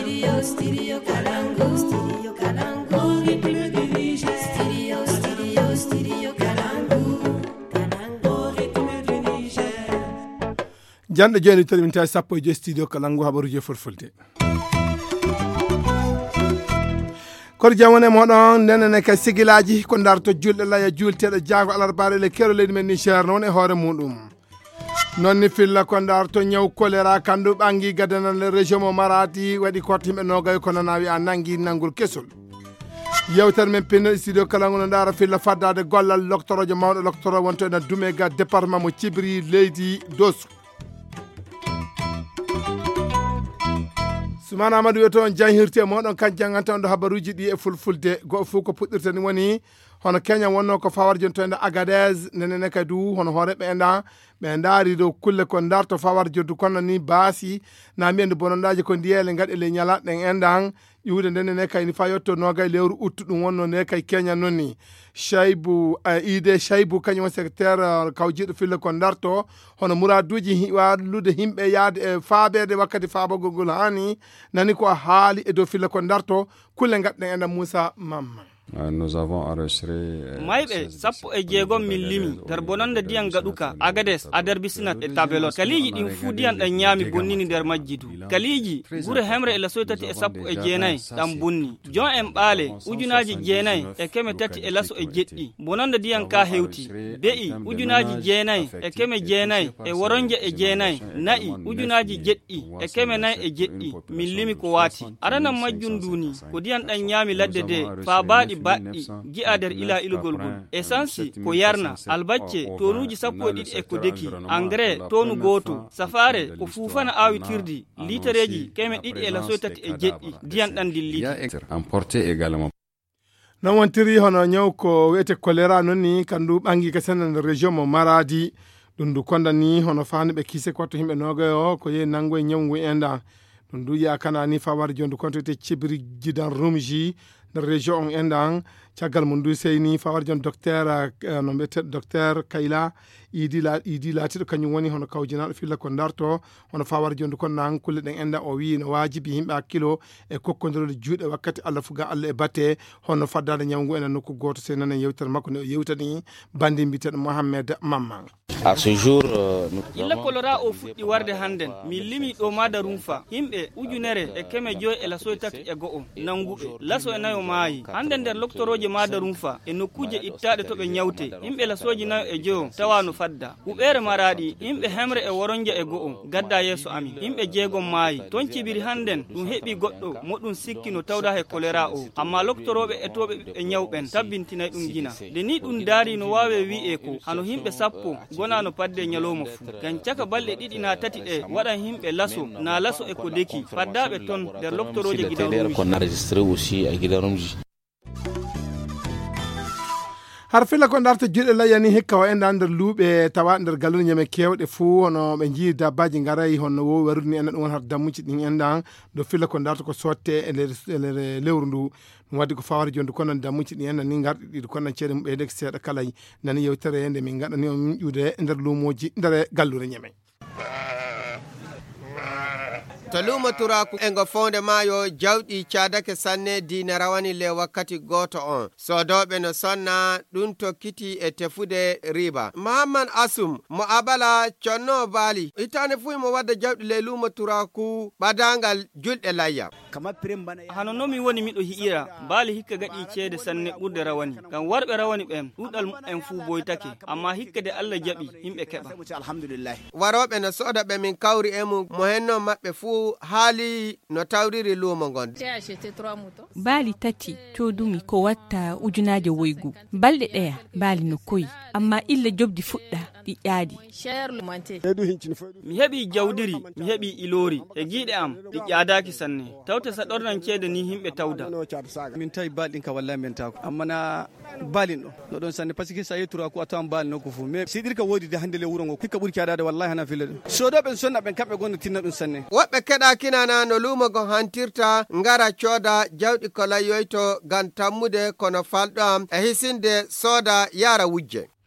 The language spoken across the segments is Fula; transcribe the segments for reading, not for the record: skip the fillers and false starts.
Studio Kalangu. Studio Kalangu. Studio Kalangu. Jande joni terminta sappo e studio Kalangu habaruji fulfulde. Kor jamone moɗon nenene ka sigilaji ko darto julɗe laya julteɗo jaago alarbare le kero leydi men Niger noon e hoore muɗum. Non ni filla ko darto ñaw choléra kandu ɓangi gadanal région mo Maradi waɗi korte himɓe nogay kono nawi a nangi nangol kesol. Yewtere men pinno studio Kalangu no dara filla faddade gollal doctorojo mawɗo doctoro wonto ena dume ga département mo Cibri leydi Dosu. Sumana Amadou wiyoto on janhirte moɗon kan janganta on ɗo habaruji ɗi e fulfulde go fu ko puɗɗirta ni woni hono Kenya wonno ko fawar jontoyde Agadez nenene kadu hono horeɓe enda ɓe daari dow kulle ko darto fawar joddu kono ni baasi na mbiende bonondaji ko ndiyele gaɗe le ñalaɗen endan iwde nenene kay ni fa yotto nogay lewru uttu ɗum wonno ne kay Kenya nonni Shaibu ide Shaibu kañum secrétaire kawjiɗo fille ko darto hono muraduji walude himɓe yaade e faabede wakkati faabogol ngol hani nani ko haali e dow fille ko darto kulle gaɗɗen enda Moussa Mamma. Nous avons enregistré mayɓe sappo e jeegom min limi nder bononde diyan gaɗuka Agades adar bisinat e tabelot kaliji ɗin fuu diyan ɗan ñaami bonnini nder majjidu kaliji gure hemre e laso tati e sappo e jeenayi ɗan bonni jon en ɓaale ujunaji jeenayi e keme tati e laso e jeɗɗi bononde diyan ka hewti be'i ujunaji jeenayi e keme jeenayi e woronje e jeenayi na'i ujunaji jeɗɗi e keme nayi e jeɗɗi min limi ko waati aranan majjum duni ko diyan ɗan ñaami ladde de fa baɗi baɗɗi gi'a nder ila ilugol ngol essence ko yarna albacce tonuji sappo e ɗiɗi e ko deki engrais tonu goto safare ko fufana awitirdi litereji keme ɗiɗi e laso tati e jeɗɗi diyan ɗan dilliti emporté également. Non wontiri hono ñaw ko wiyete choléra nonni kandu ɓangi ka senen nder région mo Maradi ɗum du kondani hono fani ɓe kiise kotto himɓe nogoyo ko yehi nango e ñawngu enda ɗum du yiya kana ni fawar jondu kontote Cibri Gidan Rumji nder région on endan caggal mum du seyni fawar jon docteur no mbiyete docteur Kayla idi laatiɗo kañum woni hono kawjinaɗo filla ko darto hono fawar jondu kon nan kulle ɗen enda o wi no wajibi yimɓe hakkilo e kokkodirode juuɗe wakkati Allah fuga Allah e batte hono faddade ñawngu enen nokku goto se nanen yewtere makko ne o yewtani bandi mbiteɗo Mohamed Mamman. À ce jour illa kolora o fuɗɗi warde hannden min limi ɗo mada rumfa himɓe ujunere e keme joyi e laso tati e go'o nanguɓe laso e nayo maayi hande nder loktoroje mada rumfa e nokkuje ittaɗe to ɓe ñawte himɓe lasoji nayo e joyo tawano fadda huɓere Maradi himɓe hemre e woronje e go'o gadda yeeso amin himɓe jeegom maayi ton Cibiri hannden ɗum heɓi goɗɗo moɗum sikki no tawda he choléra o amma loktoroɓe e toɓe ɓe ñawɓen tabbintinay ɗum gina nde ni ɗum daari no wawe wi'e ko hano himɓe sappo gona no padde ñalowma fuu gan caka balɗe ɗiɗi na tati ɗe waɗan himɓe laso na laso e ko deki faddaɓe ton nder loktoroje Gidan Rumji. har filla ko darta juuɗe layani hikka o enda nder luuɓe tawa nder gallude ñame kewɗe fuu hono ɓe jii dabbaji garay hono wo warudni enen ɗum won har dammuji ɗin endan do filla ko darta ko sotte e nder lewru ndu ɗum waddi ko fawari jonde kono dammuji ɗi enna ni garɗi ɗiɗi kono ceede mum ɓeydeke seeɗa kala nani yewtere nde min gaɗani o min ƴuude nder luumoji nder gallude ñame. to luumo turaku e ngo fonde maayo jawɗi caadake sanne diina rawani le wakkati goto on sodoɓe no sonna ɗum tokkiti e tefude riba Mahamman Asum mo abala conno baali hitande fu mo wadda jawɗi le luumo turaku ɓadangal julɗe layya hano nomi woni miɗo hi'ira baali hikka gaɗi ceede sanne ɓurde rawani ngam warɓe rawani ɓen ɗuɗal en fuu boytake amma hikka de Allah jaɓi himɓe keɓa waroɓe no soda ɓe min kawri e mum mo henno maɓɓe fuu haali no tawriri luumo ngon baali tati codumi ko watta ujunaje woygu balɗe ɗeya baali no koyi amma illa jobdi fuɗɗa ɗi ƴaadi mi heɓi jawdiri mi heɓi ilori e giiɗe am ɗi ƴaadaki sanne tawte saɗornan ceede ni himɓe tawda min tawi balɗin ka wallahi men tako amma na balin ɗo no ɗon sanne par ce que sa yettura ko a tawan baali nokku fuu mais siɗir ka woodi de hande le wuro ngo hikka ɓuuri caɗade wallahi hana filla ɗum sodoɓe sonna ɓen kamɓe gonno tinna ɗum sanne woɓɓe keɗa kinana no luumo gon hantirta ngara cooda jawɗi ko layyoyto gam tammude kono falɗo am e hisinde sooda yara wujje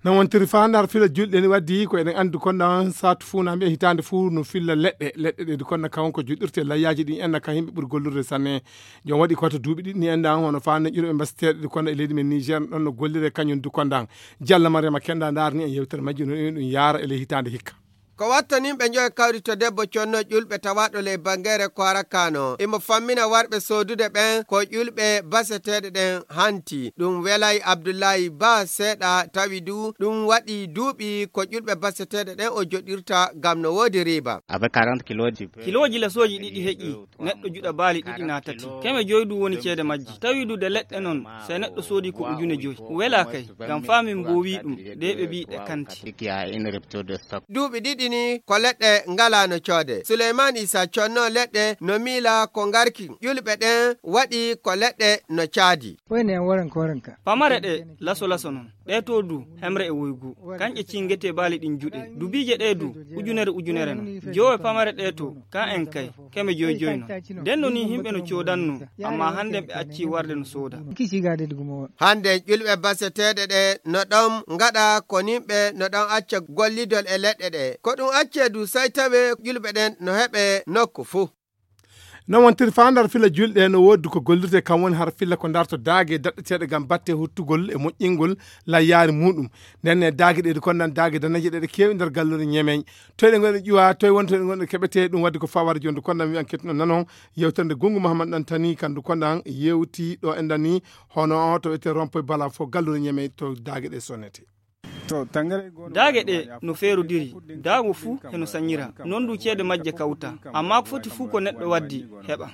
na wontiri fa hande har fila julɗe ni waddi ko eɗen andu konɗa satu fuu na mbiya hitande fuu no filla leɗɗe ɗe konɗa kawon ko juɗɗirte layyaji ɗi enna ka yimɓe ɓuuri gollurde sanne jom waɗi koto duuɓi ɗiɗi ni enda hono fa neƴƴuɗo ɓe mbasiteɗe ɗi konɗa e leydi men Niger ɗon no gollire kañum du konɗa Diallo Mariama Kenda darni en yewtere majji no ɗum yaara ele hitande hikka ko watta nin ɓe joyi kawri to debbo conno ƴulɓe tawaɗo ley bangere Kwara Kano imo fammina warɓe sodude ɓen ko ƴulɓe baseteɗe ɗen hanti ɗum welay Abdoulaye Ba seeɗa tawi du ɗum waɗi duuɓi ko ƴulɓe baseteɗe ɗen o joɗirta gam no woodi riba abe 40 kiloji lesoji ɗiɗi heƴƴi neɗɗo juɗa baali ɗiɗi na tati keme joyi du woni ceede majji tawi du de leɗɗe noon se neɗɗo soodi ko ujune joyi wela kay gam famin bo wi ɗum de ɓe mbi ɗe kanti duuɓi ɗiɗi ni ko leɗɗe ngala no coode Suleiman Isa conno leɗɗe no miila ko ngarki ƴulɓe ɗen waɗi ko leɗɗe no caadi pamare ɗe laso non ɗe to du hemre e woygu kanƴe cingete baali ɗin juɗe dubije ɗe du ujunere no jowe pamare ɗe to kan en kay keme joyi no nden no ni himɓe no codanno amma hande ɓe acci warde no sooda hande ƴulɓe baseteɗe ɗe no ɗon ngaɗa ko nimɓe no ɗon acca gollidol e leɗɗe ɗe ko ɗum acce du say tawe ƴulɓe ɗen no heɓe nokku fuu non wontiri fa ndar fila julɗe no woddu ko gollirte kam woni har filla ko darto daage daɗɗeteɗe gam batte huttugol e moƴƴingol layyari muɗum nden daage ɗe konnan daage danaji ɗe kewi nder gallure ñemeñ toyɗe gonɗe ƴuwa toye won toyɗe gonɗe keɓete ɗum wadde ko fawade jonde konnan wiyan kettuno nanon yewtande Gungu Mahamad ɗan tani kandu konnan yewti ɗo endani hono to wiyete rompoye bala fo gallure ñemeñ to daage ɗe sonnete daage ɗe no feerodiri daago fuu heno sañira non du ceede majje kawta amma ko foti fuu ko neɗɗo waddi heɓa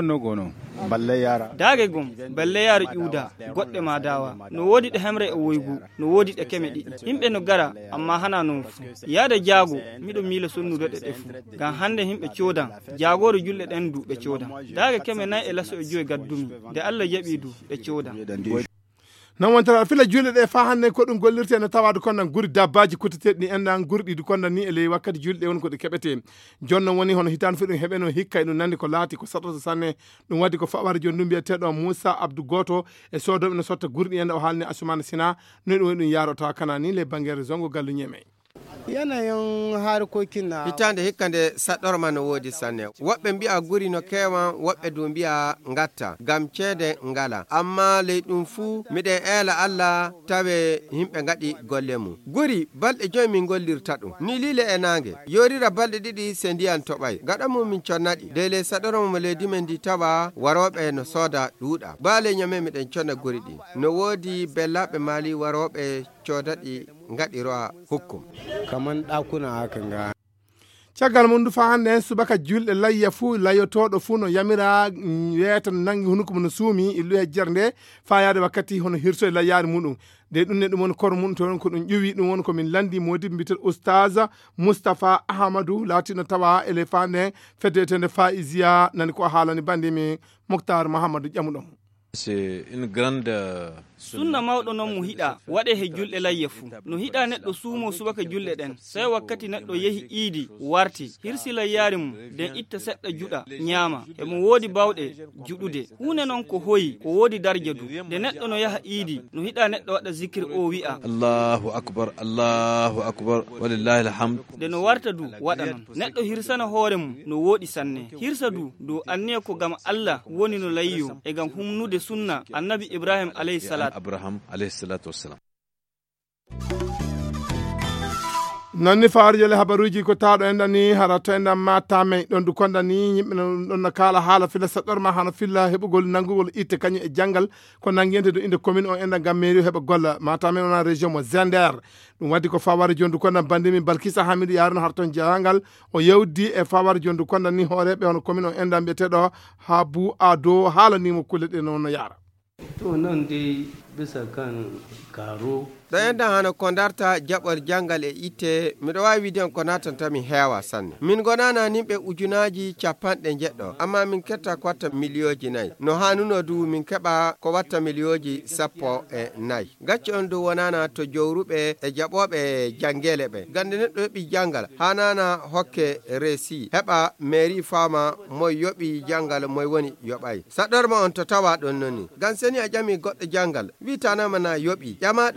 daage gom balle yaaro ƴuuda goɗɗe ma dawa no woodi ɗe hemre e woygu no woodi ɗe keme ɗiɗi yimɓe no gara amma hana non fuu yaade jaago miɗo miila sonnude ɗe fuu ngam hande yimɓe coodan jaagoro julɗe ɗen du ɓe coodan daage keme 4 e laso e joyi gaddumi nde Allah jaɓi du ɓe coodan non wontara fila julɗe ɗe fa hande ko ɗum gollirte no tawade konnan guri dabbaji kutteteɗi ɗi endan gurɗi ɗi konnan ni e ley wakkati julɗe woni ko ɗi keɓete jonnon woni hono hitande fu ɗum heɓeno hikka e ɗum nandi ko laati ko satoto sanne ɗum waddi ko faɓare joni ɗum mbiyeteɗo Moussa Abdou Goto e sodoɓe no sotta gurɗi enda o haalni Assoumana Sina no ɗum woni ɗum yaaro tawa kana ni ley bangere zongo gallu ñeme yanayin harkokin na hitande hikkande saɗorma no woodi sanne woɓɓe mbi'a guri no kewan woɓɓe du mbi'a ngatta gam ceede ngala amma ley ɗum fuu miɗen eela Allah tawe yimɓe ngaɗi golle mum guri balɗe joyi min gollirta ɗum ni lile e nangue yorira balɗe ɗiɗi se ndiyan toɓay gaɗa mum min connaɗi de ley saɗorma mo leydi men ndi tawa waroɓe no sooda ɗuuɗa baale ñame miɗen conna guri ɗi no woodi bellaɓe maali waroɓe coodaɗi ngaɗiro hukkum kaman ɗakuna haka nga caggal mum du fa hande en subaka julɗe layya fuu layyotoɗo fuu no yamira weyata no nangi hunuko no suumi illu e jerde fa yaade wakkati hono hirso e layyari muɗum de ɗum ne ɗum woni kono mum to won ko ɗum ƴuwi ɗum woni komin landi modiɓe mbiyeteɗo oustaz Moustapha Ahmadou latino tawa ele fande feddetende Faizia nani ko haalani bandimi Mokhtar Mahamadou ƴamuɗom c'est une grande sunna mawɗo noon mo hiɗa waɗe he julɗe layya fuu no hiɗa neɗɗo suumo subaka julɗe ɗen sey wakkati neɗɗo yehi iidi warti hirsi layyari mum nden itta seɗɗa juɗa ñaama emo woodi bawɗe juɗude hunde noon ko hoyi ko woodi darja du nde neɗɗo no yaha iidi no hiɗa neɗɗo waɗa zikri o wi'a Allahu akbar walillahi alhamd nde no warta du waɗa noon neɗɗo hirsana hoore mum no wooɗi sanne hirsa du dow anniya ko gam Allah woni no layyo e gam humnude sunna annabi Ibrahim alayhi salat Abraham alayhi salatu wassalam nonni faarjole habaruji ko taɗo endani hara to endan matame ɗon du kondani yimɓe ɗon no kala haala filla saɗɗorma hano filla heɓugol nanggugol itte kañum e janggal ko nanguiyente do inde commune o endan gam mairie heɓa golla matame wona région mo Zender ɗum waddi ko faware joni du kondan bandimi Balkissa Hamidou yaruno har ton jangal o yewdi e faware joni du kondan ni hooreɓe hono commune o endan mbiyeteɗo Habou Ado haalanimo kulle ɗe noon no yaara to non dai bisa kan karo ɗo endan hano ko darta jaɓol janggal e itte miɗo wawi widen ko natanta mi heewa sanne min gonana nimɓe ujunaji 90 amma min ketta ko watta milioji 4 no hanuno du min keɓa ko watta milioji 14 gacci on du wonana to jowruɓe e jaɓoɓe jangele ɓe gande neɗɗo yoɓi jangal hanana hokke resi heɓa mairie fama moy yoɓi jangal moy woni yoɓay saɗorma on to tawa ɗon noni gan seni a ƴami goɗɗo jangal witanama na yoɓi ƴama ɗum de to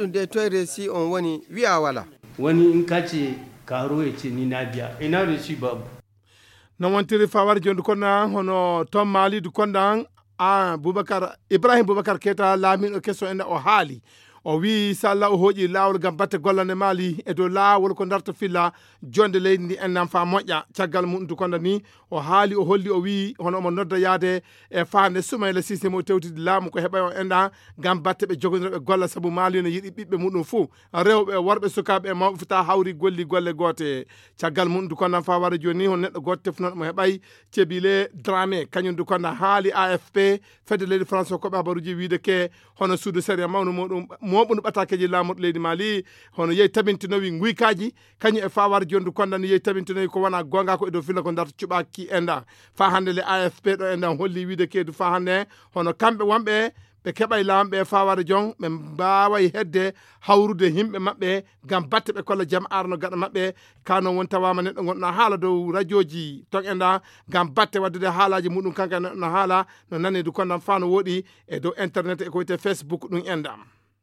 noy resi on woni wi'a wala wani in ka ce karo ya ce ni na biya ina da shi babu non wontiri fawar jondu konna hono tom malidu kondan Boubacar Ibrahim Boubacar Keita laamin o kesso en o haali o wi salla o hooƴi laawol gam batte gollande maali e dow laawol ko darto filla jonde leydi ndi ennan fa moƴƴa caggal mum to konda ni o haali o holli o wi hono omo nodda yaade e faande Soumaïla Cissé mo tewtide laamu ko heɓa o enɗa gam batte ɓe jogodiroɓe golla saabu maali no yiɗi ɓiɓɓe muɗum fou rewɓe worɓe sukaɓe e mawɓe fota hawri golli golle goote caggal mum du kondan fa wara joni hon neɗɗo goto tefnoɗo mo heɓay Thiebilé Dramé kañum du konda haali AFP fedde leydi France o koɓe habaruji wiide ke hono suudu séria mawno muɗum moɓunu ɓatakeji laamuɗo leydi Mali hono yeyi tabintinowi guykaji kañum e fawar jondu konda no yeyi tabintinowi ko wona gonga ko e dow filla ko darto cuɓaki enda fa hande le AFP ɗo enda holli wiide keedu fa hande hono kamɓe wonɓe ɓe keɓay lamɓe fawara jon ɓe mbaway hedde hawrude himɓe maɓɓe gam batte ɓe kolla jaam arno gaɗa maɓɓe kano won tawama neɗɗo gonɗo haala dow radio ji ton enda gam batte waddude haalaji muɗum kanka neɗɗo no haala no nani du kondan fa no woɗi e dow internet e ko wiyete Facebook ɗum enda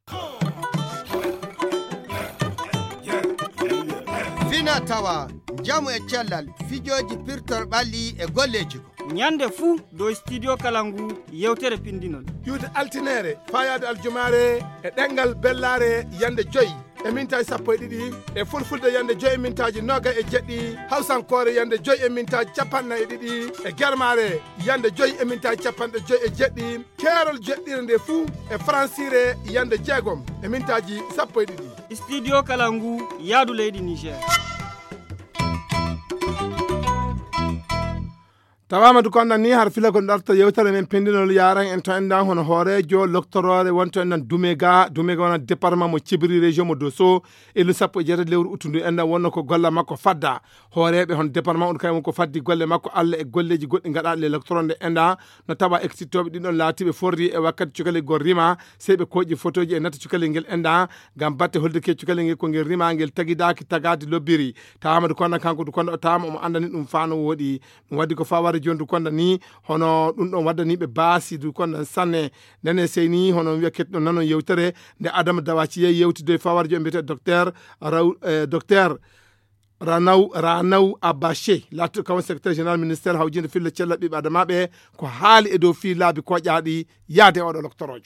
fina tawa jamu e cellal fijoji pirtor ɓalli e golleji ko nyande fuu do studio kalangu yewtere pindinol yude altinere fayade aljumare e ɗengal bellare yande joyyi e mintaji 12 e fulfulde yande joyi e mintaji 27 hawsankore yande joyi e mintaji 42 e germare yande joyi e mintaji 57 keerol jeɗɗire nde fuu e francire yande jeegom e mintaji 12 studio kalangu yaadu leydi Niger tawama du kondan ni har fila ko darta yewtere men pendinol yaran en to endan hono hoorejo loctorore wonto endan dumega wona département mo Thibri région mo Dosso e lu sappo e jeetati lewru utundu endan wonno ko golla makko fadda hooreɓe hon département on kay ko faddi golle makko Allah e golleji goɗɗi gaɗa le loctoronde enda no tawa excitoɓe ɗiɗon laatiɓe forri e wakkati cukale gol rima sey ɓe koƴi photoji e natta cukale ngel enda gam batte holde ke cukale ngel ko ngel rima ngel tagidaki tagadi lobbiri tawama du kondan kanko du konda o tawama omo andani ɗum fano woɗi ɗum waddi ko faware jondu konda ni hono ɗum ɗon waddaniɓe baasi du konda sanne nene seyni hono wiya ketɗo nanon yewtere nde Adama Dawaci yeyi yewtide fawarjo mbiyete docteur Ranaw Abaché latto kawan secrétaire général ministère hawjinde fille cella ɓiɓe adamaɓe ko haali e dow fi laabi koƴaɗi yaade oɗo loctorojo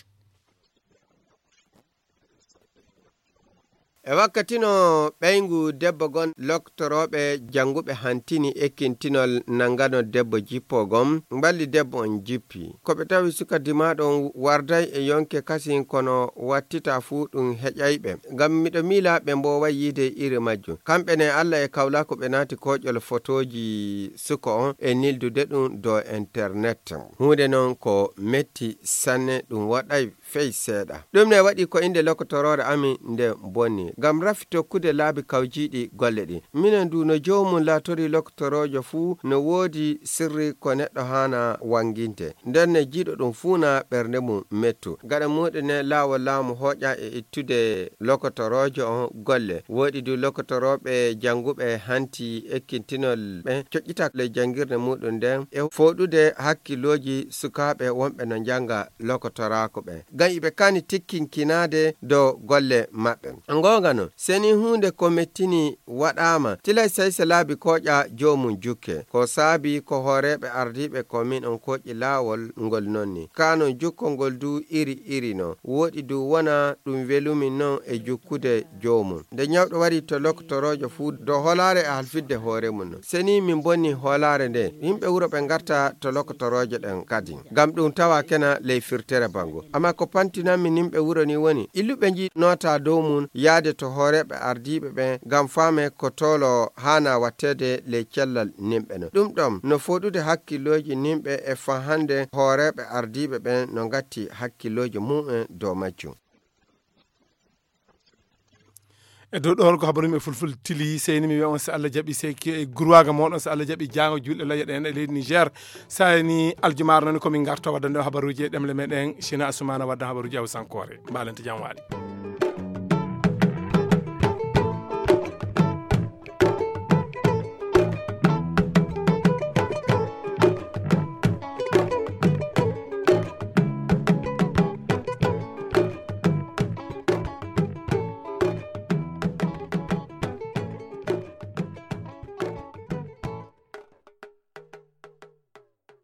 e wakkati no ɓeygu debbo gon loktoroɓe janguɓe hantini ekkintinol nangano debbo jippogom balli debbo on jippi koɓe tawi suka dimaɗon warday e yonke kasin kono wattita fuu ɗum heƴayɓe ngam miɗo miila ɓe mbowa yiide iri majjum kamɓe ne Allah e kawla ko ɓe naati koƴol photoji suka on e nildude ɗum dow internet hunde noon ko metti sanne ɗum waɗay fey seeɗa ɗum ne waɗi ko inde lokotorore amin nde bonni gam rafi tokkude laabi kawjiɗi golle ɗi minen du no jomum laatori lokotorojo fuu no woodi sirri ko neɗɗo hana wanginte nden ne jiiɗo ɗum fuuna ɓernde mum mettu gaɗa muɗum ne laawol laamu hoƴa e ittude lokotorojo on golle woodi du lokotoroɓe janguɓe hanti ekkintinol ɓe coƴƴita le jangirde muɗum nden e foɗude hakkiloji sukaɓe wonɓe no janga lokotorako ɓe gam iɓe kani tikkinkinade dow golle maɓɓe gonga no seni hunde ko mettini waɗama tilay sayse laabi koƴa jomum jukke ko saabi ko hooreɓe ardiɓe komin on koƴi laawol ngol nonni kanon jukkongol du iri no woɗi du wona ɗum welumin non e jukkude jomum nde ñawɗo wari to loktorojo fuu dow holare e halfidde hoore mum no seni min bonni holare nde yimɓe wuro ɓe garta to loktorojo ɗen kadi gam ɗum tawa kena ley firtere bango amma ko pantinanmi nimɓe wuro ni woni illuɓe ji nota dow mum yaade to hooreɓe ardiɓe ɓe gam faame ko tolo hana wattede ley cellal nimɓe no ɗum ɗon no foɗude hakkilloji nimɓe e fahande hooreɓe ardiɓe ɓe no gatti hakkilloji mumen dow majjum e dow ɗon ko habarumi e fulful tili seyni mi wiya on so Allah jaaɓi seyki e gurwaga moɗon so Allah jaaɓi jango julɗe laƴa ɗen e leydi Niger sayni aljumar noon komin garta waddande o habaruji e ɗemle meɗen China Assoumana wadda habaruji Hawsankore mbalente jam waali